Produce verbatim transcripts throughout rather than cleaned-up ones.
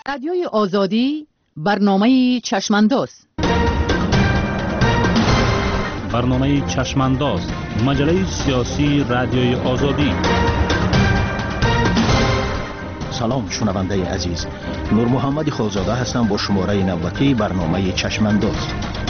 رادیوی آزادی برنامه چشمانداز. برنامه چشمانداز، مجله سیاسی رادیوی آزادی. سلام شنونده عزیز، نور محمد خالزاده هستم با شماره نوبتی برنامه چشمانداز.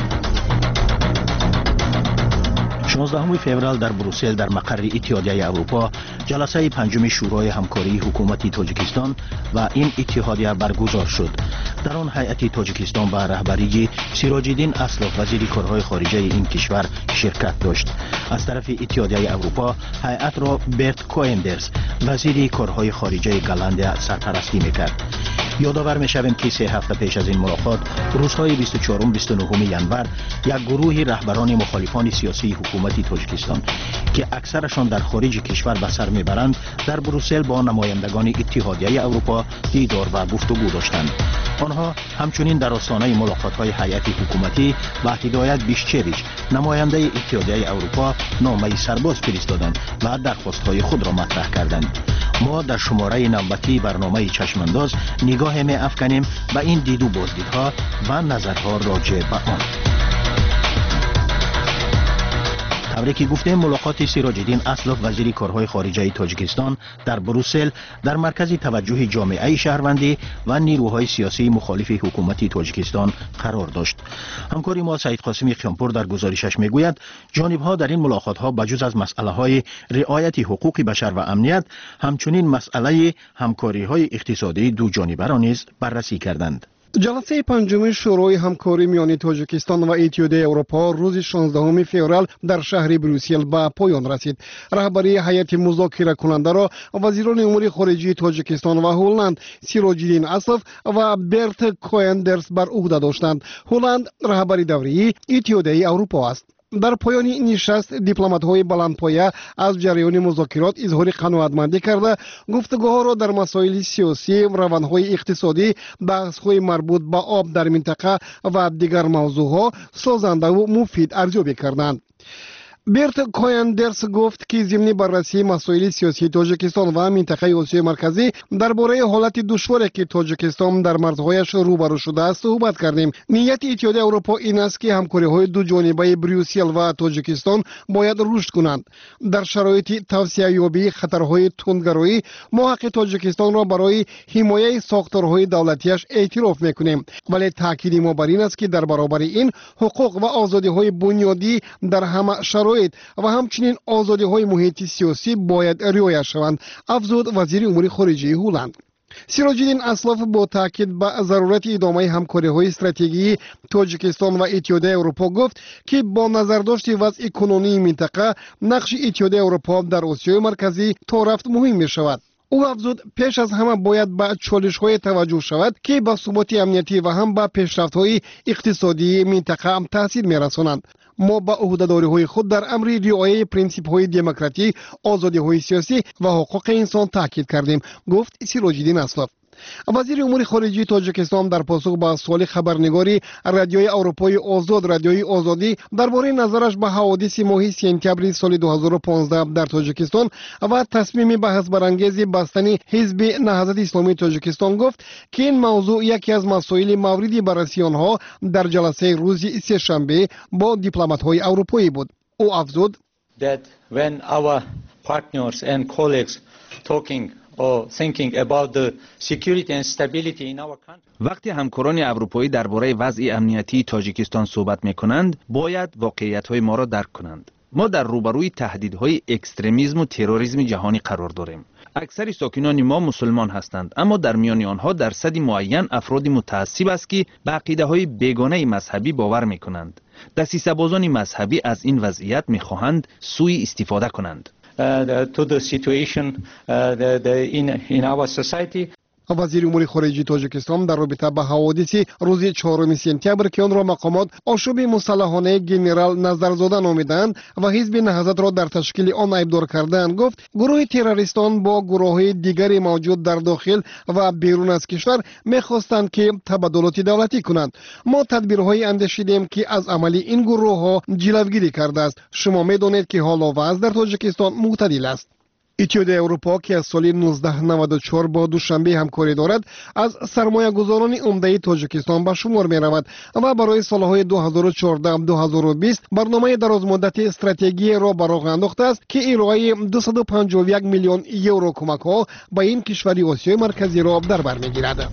شانزدهم فوریه در بروسل در مقر اتحادیه اروپا جلسه پنجم شورای همکاری حکومت تاجیکستان و این اتحادیه برگزار شد. در آن هیئت تاجیکستان به رهبری سیراج الدین اسلاف وزیر کارهای خارجه این کشور شرکت داشت. از طرف اتحادیه اروپا هیئت را برت کوئندرز وزیر کارهای خارجه گالندیا سرپرستی میکرد. یادآور میشویم که سه هفته پیش از این ملاقات روزهای بیست و چهارم و بیست و نهم ژانویه یک گروه رهبران مخالفان سیاسی حکومت تاجیکستان که اکثرشان در خارج کشور به سر میبرند در بروسل با نمایندگان اتحادیه اروپا دیدار و گفتگو داشتند. آنها همچنین در آستانه ملاقات‌های هیئت حکومتی با هدایت بیشچویچ نماینده اتحادیه اروپا نامه سرباز فرستادند و درخواست‌های خود را مطرح کردند. ما در شماره نوبتی برنامه چشمانداز نگاه می افکنیم به این دید و بازدیدها و نظرها راجع به آن. طوری که گفتیم ملاقات سیراج الدین اسلاف وزیر کارهای خارجه تاجیکستان در بروسل در مرکز توجه جامعه شهروندی و نیروهای سیاسی مخالف حکومت تاجیکستان قرار داشت. همکار ما سعید قاسمی خیانپور در گزارشش میگوید جانبها در این ملاقات ها بجز از مسئله های رعایت حقوق بشر و امنیت همچنین مسئله همکاری های اقتصادی دو جانبه را نیز بررسی کردند. جلسه پنجم شورای همکاری میان تاجیکستان و اتحادیه اروپا روز شانزدهم فوریه در شهر بروسل به پایان رسید. رهبری هیئت مذاکره کننده را وزیران امور خارجه تاجیکستان و هلند سیراج الدین اسلاف و برت کوئندرز بر عهده داشتند. هلند رهبری دوری اتحادیه اروپا است. در پایان نشست دیپلمات‌های بلندپایه از جریان مذاکرات اظهار قناعتمندی کرده گفتگوها را در مسائل سیاسی، روندهای اقتصادی، بحث‌های مربوط به آب در منطقه و دیگر موضوعها سازنده و مفید ارزیابی کردند. برت کوئندرز گفت که ضمن بررسی مسائل سیاسی تاجیکستان و منطقه آسیای مرکزی درباره حالت دشواری که تاجیکستان در مرزهایش روبرو شده است صحبت کردیم. نیت اتحادیه اروپا این است که همکاری‌های دو جانبه بروسل و تاجیکستان باید رشد کنند. در شرایط توسعه یابی خطرهای تندگرایی ما حق تاجیکستان را برای حمایت ساختارهای دولتیش اعتراف می‌کنیم، ولی تاکید ما بر این است که در برابر این حقوق و آزادی‌های بنیادی در همه شرایط و همچنین آزادی های محیط سیاسی باید رعایت شوند، افزود وزیر امور خارجه هلند. سیراج الدین اسلاف با تاکید به ضرورت ادامه همکاری های استراتژیکی تاجیکستان و اتحادیه اروپا گفت که با نظر داشت وضع کنونی منطقه نقش اتحادیه اروپا در آسیای مرکزی تا رفت مهم می شود. او افزود پیش از همه باید به چالش‌های توجه شود که به ثبات امنیتی و هم به پیشرفت‌های اقتصادی منطقه هم تاثیر می‌رسانند. ما با عهده‌داری‌های خود در امر رعایت پرینسیپ‌های دموکراسی، آزادی‌های سیاسی و حقوق انسان تاکید کردیم، گفت سیراج الدین اسلاف. وزیر امور خارجه تاجیکستان در پاسخ به سوال خبرنگاری رادیوی اروپای آزاد رادیوی آزادی درباره نظرش به حوادث ماه سپتامبر سال دو هزار و پانزده در تاجیکستان و تصمیم بحث برانگیز بستن حزب نهضت اسلامی تاجیکستان گفت که این موضوع یکی از مسائل مورد بررسی آنها در جلسه روز سه‌شنبه با دیپلمات‌های اروپایی بود. او افزود that when our partners and colleagues talking or thinking about the security and stability in our country. وقتی همکاران اروپایی درباره وضع امنیتی تاجیکستان صحبت می‌کنند، باید واقعیت‌های ما را درک کنند. ما در روبروی تهدیدهای اکستریمیسم و تروریسم جهانی قرار داریم. اکثر ساکنان ما مسلمان هستند، اما در میان آنها درصد معین افراد متعصب است که به عقیده‌های بیگانه مذهبی باور می‌کنند. دسیسه‌بازان مذهبی از این وضعیت می‌خواهند سوء استفاده کنند. Uh, the, to the situation uh, the, the in, in our society. وزیر امور خارجه تاجیکستان در رابطه با حوادث روز چهارم سپتامبر که آن را مقامات آشوب مسلحانه گنرال نظرزاده نامیدند و حزب نهضت را در تشکیل آن ایبدار کردند گفت گروه تروریستان با گروه‌های دیگری موجود در داخل و بیرون از کشور می‌خواستند که تبادلات دولتی کنند. ما تدبیرهای اندیشیدیم که از عمل این گروه‌ها جلوگیری کرده است. شما می‌دانید که حال و وضع در تاجیکستان معتدل است. اتحادیه اروپا که از سال نوزده نود و چهار با دوشنبه همکاری دارد از سرمایه گذاران عمده تاجیکستان به شمار می رود و برای سالهای دو هزار و چهارده تا دو هزار و بیست برنامه درازمدت استراتژی را به راه انداخته است که ارائه دویست و پنجاه و یک میلیون یورو کمک ها به این کشور آسیای مرکزی را در بر میگیرد.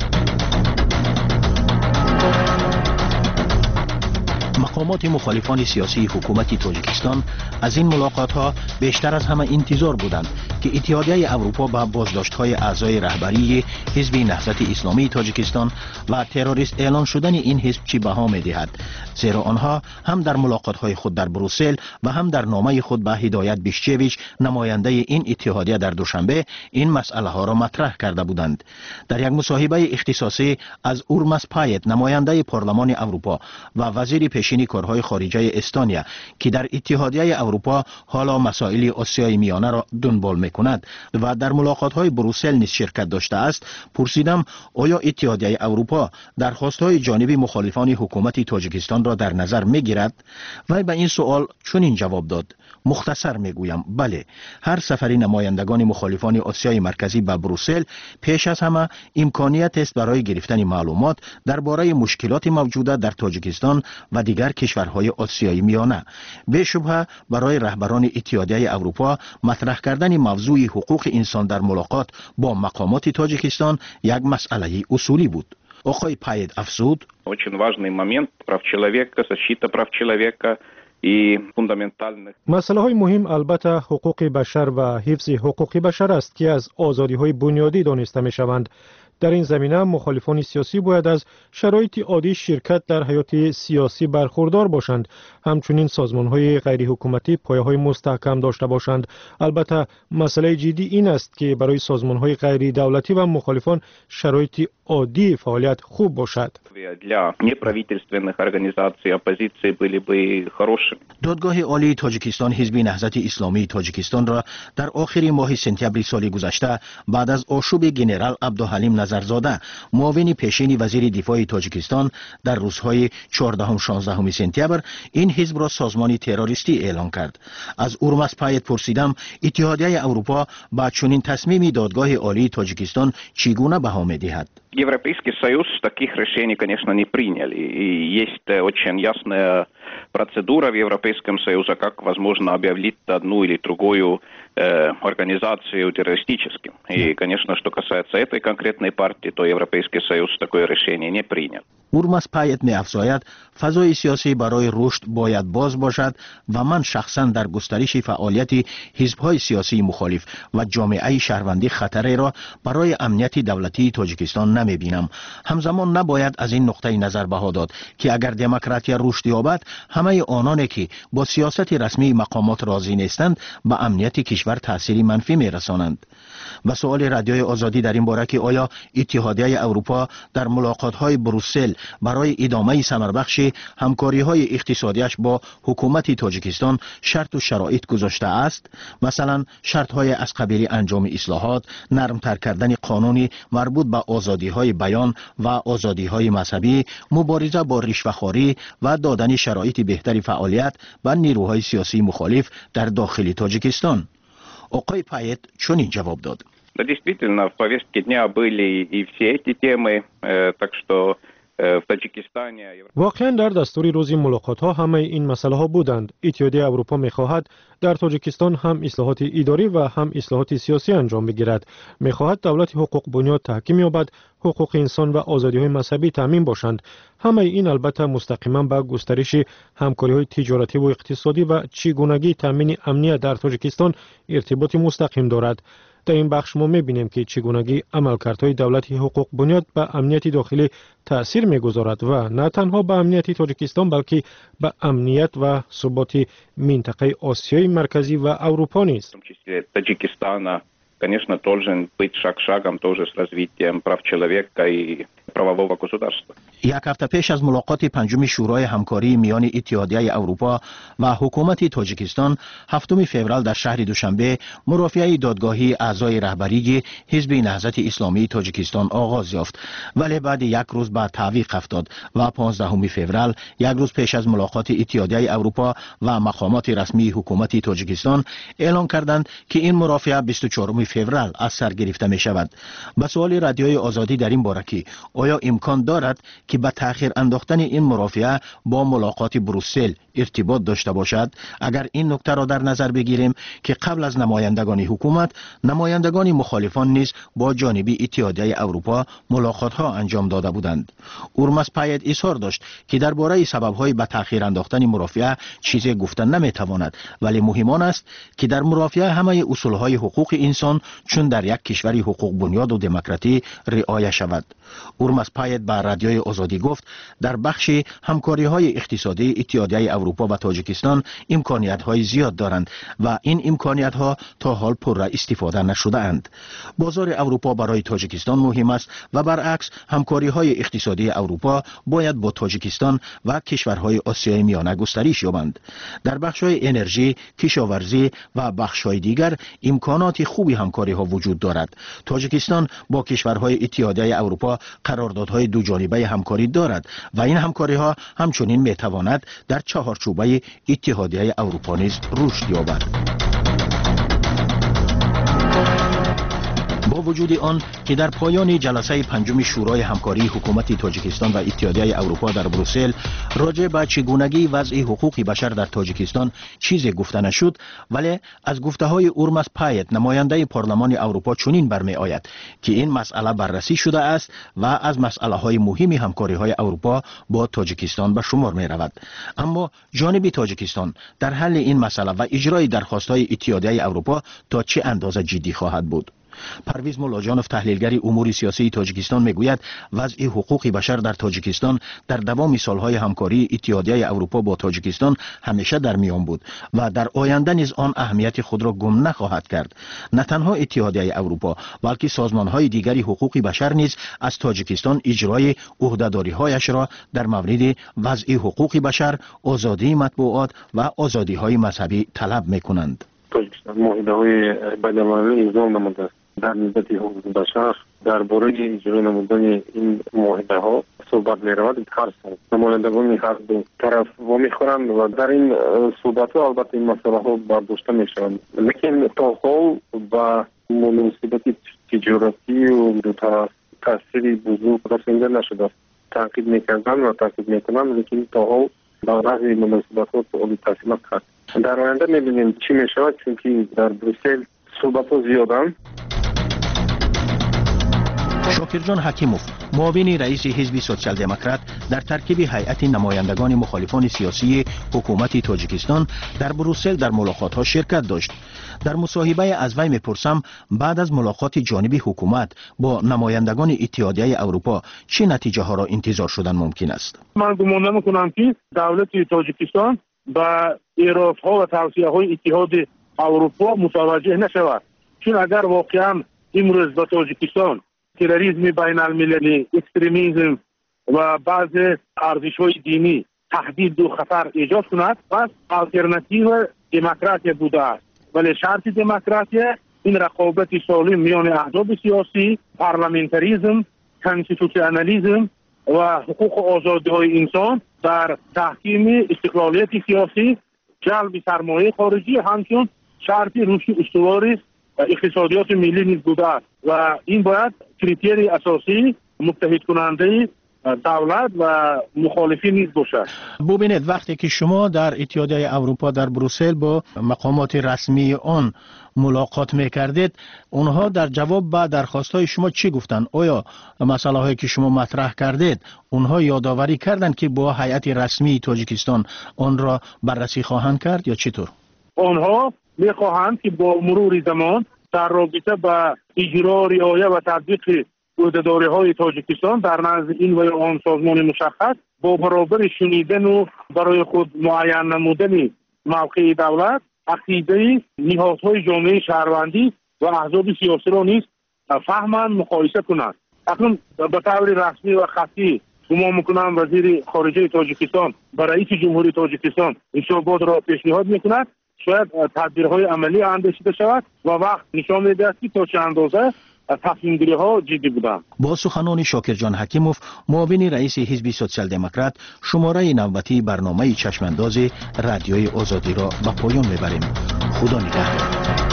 مقامات مخالفان سیاسی حکومت تاجیکستان از این ملاقات ها بیشتر از همه انتظار بودند که اتحادیه اروپا با بازداشت های اعضای رهبری حزب نهضت اسلامی تاجیکستان و تروریست اعلان شدن این حزب چی بها می دهد، زیرا آنها هم در ملاقات های خود در بروسل و هم در نامه خود به هدایت بیشچویچ نماینده این اتحادیه در دوشنبه این مسئله ها را مطرح کرده بودند. در یک مصاحبه اختصاصی از اورماس پایت نماینده پارلمان اروپا و وزیر پیشین کارهای خارجه استونیا که در اتحادیه اروپا حالا مسائل آسیای میانه را دنبال میکند و در ملاقات های بروسل نیز شرکت داشته است، پرسیدم آیا اتحادیه اروپا درخواست های جانب مخالفان حکومت تاجیکستان را در نظر میگیرد؟ و به این سوال چنین جواب داد: مختصر میگویم بله، هر سفر نمایندگان مخالفان آسیای مرکزی به بروسل پیش از همه امکانیت است برای گرفتن معلومات درباره مشکلات موجوده در تاجیکستان و دیگر کشورهای آسیای میانه. به شبهه برای رهبران اتحادیه اروپا مطرح کردن موضوع حقوق انسان در ملاقات با مقامات تاجیکستان یک مسئله اصولی بود. آقای پاید افزود: Очень важный момент прав человека, защита прав человека и фундаментальных. مسئله های مهم البته حقوق بشر و حفظ حقوق بشر است که از آزادی های بنیادی دانسته می شوند. در این زمینه مخالفان سیاسی باید از شرایط عادی شرکت در حیات سیاسی برخوردار باشند. همچنین سازمان های غیر حکومتی پایه های مستحکم داشته башанд. البته مسئله جدی این است که برای سازمان های غیر دولتی و مخالفان شرایط عادی فعالیت خوب باشد. Для неправительственных организаций оппозиции были бы хорошими. دادگاه عالی تاجیکستان حزب نهضت اسلامی تاجیکستان را در آخر ماه سپتامبر سال گذشته بعد از آشوب گنرال عبدالحلیم نظرزاده معاون پیشین وزیر دفاع تاجیکستان در روزهای چهاردهم شانزدهم سپتامبر این حزب را سازمان تروریستی اعلان کرد. از اورماس پایت پرسیدم اتحادیه اروپا با چنین تصمیم دادگاه عالی تاجیکستان چگونه بها می‌دهد؟ Европейский Союз таких решений, конечно, не приняли. И есть очень ясная процедура в Европейском Союзе, как возможно объявить одну или другую э, организацию террористическим. И, конечно, что касается этой конкретной партии, то Европейский Союз такое решение не принял. اورماس پایت می افزاید فضای سیاسی برای رشد باید باز باشد و من شخصا در گسترش فعالیت حزب‌های سیاسی مخالف و جامعه شهروندی خطری را برای امنیت دولتی تاجیکستان نمی بینم. همزمان نباید از این نقطه نظر بها داد که اگر دموکراسی رشد یابد همه آنانی که با سیاست رسمی مقامات راضی نیستند به امنیت کشور تأثیر منفی می رسانند. و سوال رادیوی آزادی در این باره که آیا اتحادیه اروپا در ملاقات‌های بروسل برای ادامه ثمربخش همکاری‌های اقتصادیش با حکومت تاجیکستان شرط و شرایط گذاشته است، مثلا شرط‌های از قبیل انجام اصلاحات، نرم‌تر کردن قانونی مربوط به آزادی‌های بیان و آزادی‌های مذهبی، مبارزه با رشوه‌خواری و دادن شرایط بهتری فعالیت به نیروهای سیاسی مخالف در داخل تاجیکستان. آقای پایت چنین جواب داد: Да, действительно, в повестке дня были и все эти темы, так что в Таджикистане. واقعا در دستور روزی ملاقات ها همه این مسئله ها بودند. اتحادیه اروپا می‌خواهد در تاجیکستان هم اصلاحات اداری و هم اصلاحات سیاسی انجام بگیرد. می‌خواهد دولت حقوق بنیاد تحکیم یابد، حقوق انسان و آزادی‌های مذهبی تامین باشند. همه این البته مستقیما به گسترش همکاری‌های تجارتی و اقتصادی و چگونگی تامین امنیت در تاجیکستان ارتباط مستقیم دارد. در این بخش ما می‌بینیم که چگونگی عملکردهای دولت حقوق بنیاد به امنیت داخلی تأثیر می‌گذارد و نه تنها به امنیت تاجیکستان بلکه به امنیت و ثبات منطقه آسیای مرکزی و اروپا نیز. Таджикистана, конечно, должен быть шаг шагом тоже с развитием прав человека и правового государства. یک هفته پیش از ملاقات پنجم شورای همکاری میان اتحادیه اروپا و حکومت تاجیکستان هفتم فوریه در شهر دوشنبه مرافعه دادگاهی اعضای رهبری حزب نهضت اسلامی تاجیکستان آغاز یافت، ولی بعد یک روز بعد تعویق افتاد و پانزدهم فوریه یک روز پیش از ملاقات اتحادیه اروپا و مقامات رسمی حکومت تاجیکستان اعلام کردند که این مرافعه بیست و چهارم فوریه از سر گرفته می شود. به سوال رادیوی آزادی در این باره که آیا امکان دارد که به تأخیر انداختن این مرافعه با ملاقات بروسل ارتباط داشته باشد، اگر این نکته را در نظر بگیریم که قبل از نمایندگان حکومت نمایندگان مخالفان نیز با جانب اتحادیه اروپا ملاقات ها انجام داده بودند. اورماس پایت اظهار داشت که درباره سبب های به تأخیر انداختن مرافعه چیزی گفتن نمیتواند، ولی مهم آن است که در مرافعه همه اصول های حقوق انسان چون در یک کشور حقوق بنیاد و دموکراتی رعایت شود. اورماس پایت به رادیوی آزادی گفت در بخش همکاری های اقتصادی اتحادیه اروپا و تاجیکستان امکانیت های زیاد دارند و این امکانیت ها تا حال پر استفاده نشده اند. بازار اروپا برای تاجیکستان مهم است و برعکس همکاری های اقتصادی اروپا باید با تاجیکستان و کشورهای آسیای میانه گسترش یابند. در بخش های انرژی، کشاورزی و بخش های دیگر امکانات خوبی همکاری ها وجود دارد. تاجیکستان با کشورهای اتحادیه اروپا قراردادهای دو جانبه همکاری دارد و این همکاری ها همچنین می تواند در چهارچوبه اتحادیه اروپا نیز رشد یابد. با وجود آن که در پایان جلسه پنجم شورای همکاری حکومت تاجیکستان و اتحادیه اروپا در بروسل راجع به چگونگی وضع حقوق بشر در تاجیکستان چیزی گفته نشد، ولی از گفته های اورماس پایت نماینده پارلمان اروپا چنین برمی آید که این مسئله بررسی شده است و از مسئله های مهم همکاری های اروپا با تاجیکستان به شمار می رود. اما جانب تاجیکستان در حل این مسئله و اجرای درخواست های اتحادیه اروپا تا چه اندازه جدی خواهد بود؟ پرویز مولاجانوف تحلیلگر امور سیاسی تاجیکستان میگوید وضع حقوق بشر در تاجیکستان در دوام سالهای همکاری اتحادیه اروپا با تاجیکستان همیشه در میان بود و در آینده نیز آن اهمیت خود را گم نخواهد کرد. نه تنها اتحادیه اروپا بلکه سازمانهای دیگری حقوق بشر نیز از تاجیکستان اجرای عهده‌داری‌هایش را در مورد وضع حقوق بشر، آزادی مطبوعات و آزادی‌های مذهبی طلب می‌کنند. تاجیکستان معاهده‌های بین‌المللی امضا نموده است. در نسبت حقوق بشر درباره اجرای نمودن این معاهده ها صحبت می رود. هر سال نمایندگان هر دو طرف وامی خورند و در این صحبت ها البته این مسئله ها برداشته می شوند، لیکن تا حال با مناسبت تجارتی و دو طرف تاثیر بزرگ رسانده نشده است. تاکید میکردن و تاکید میکنن، لیکن تا حال با بعضی مناسبت ها سؤال تحصیلات کرد. در آینده میبینیم چی می شود، چون در بروسل صحبت ها زیادند. شاکرجان حکیموف معاون رئیس حزب سوسیال دموکرات در ترکیب هیئت نمایندگان مخالفان سیاسی حکومت تاجیکستان در بروسل در ملاقات ها شرکت داشت. در مصاحبه از وی میپرسم بعد از ملاقات جانبی حکومت با نمایندگان اتحادیه اروپا چه نتیجه ها را انتظار شدن ممکن است؟ من گمان میکنم که دولت تاجیکستان با ایراف ها و توصیه های اتحاد اروپا متوجه نشود، چون اگر واقعا امروز در تاجیکستان تروریسم بین المللی، اکستریمیسم و بعض ارزش های دینی تهدید و خطر ایجاد کند، پس آلترناتیو دموکراسی بوده است. ولی شرط دموکراسی این رقابت سالم میان احزاب سیاسی، پارلمانتریسم، کانستیتوسیونالیسم و حقوق و آزادی های انسان در تحکیم استقلالیت سیاسی، جلب سرمایه خارجی همچون شرط رشد استوار اقتصادیات ملی نیز بوده است و این باید کریتری اساسی متحد کننده دولت و مخالفین نیز باشد. ببینید وقتی که شما در اتحادیه اروپا در بروسل با مقامات رسمی آن ملاقات میکردید، اونها در جواب به درخواست‌های شما چی گفتند؟ آیا مسئله هایی که شما مطرح کردید اونها یادآوری کردند که با هیئت رسمی تاجیکستان آن را بررسی خواهند کرد یا چطور؟ آنها میخواهند که با مرور زمان در رابطه با اجرا، رعایت و تطبیق عهده‌داری‌های تاجیکستان در نزد این و آن سازمان مشخص با برابر شنیدن و برای خود معین نمودن موقع دولت، عقیده نهادهای جامعه شهروندی و احزاب سیاسی را نیز فهماً مقایسه کنند. اکنون به طور رسمی و خطی گمان میکنم وزیر خارجه تاجیکستان برای رئیس جمهوری تاجیکستان این صحبات را پیشنهاد میکند شاید تدبیرهای عملی اندیشیده شود و وقت نشان میدهد که تا چه اندازه تصمیم گیری ها جدی بودند. با سخنان شاکرجان حکیموف معاون رئیس حزب سوسیال دموکرات شماره نوبتی برنامه چشمانداز رادیوی آزادی را به پایان میبریم. خدا نگهدار.